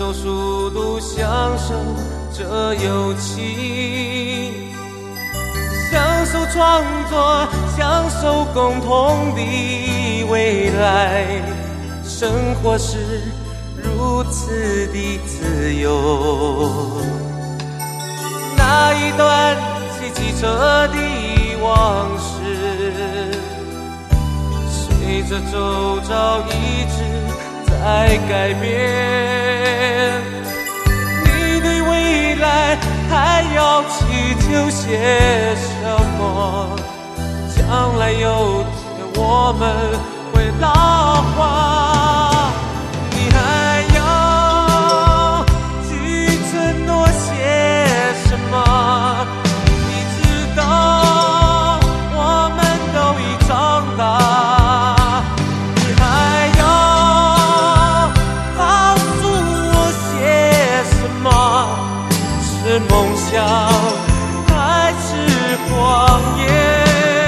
受速度，享受这游戏，享受创作，享受共同的未来。生活是如此的自由。那一段骑机车的往事，随着周遭一直在改变。你对未来还要祈求些什么？将来有天我们会老化，你还要去承诺些什么？你知道我们都已长大，你还要告诉我些什么？是梦想还是谎言？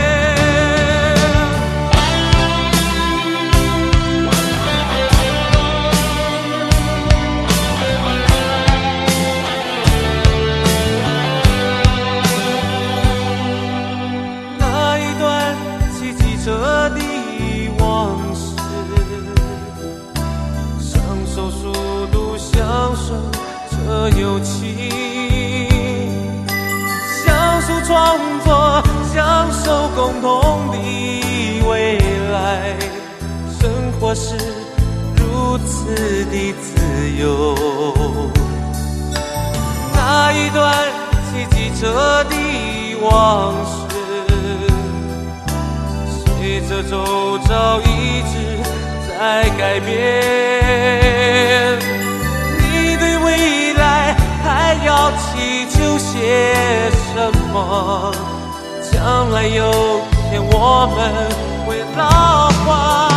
游戏，享受创作，享受共同的未来。生活是如此的自由。那一段骑机车的往事，随着周遭一直在改变。你对未来还要祈求些什么？将来有天我们会老化。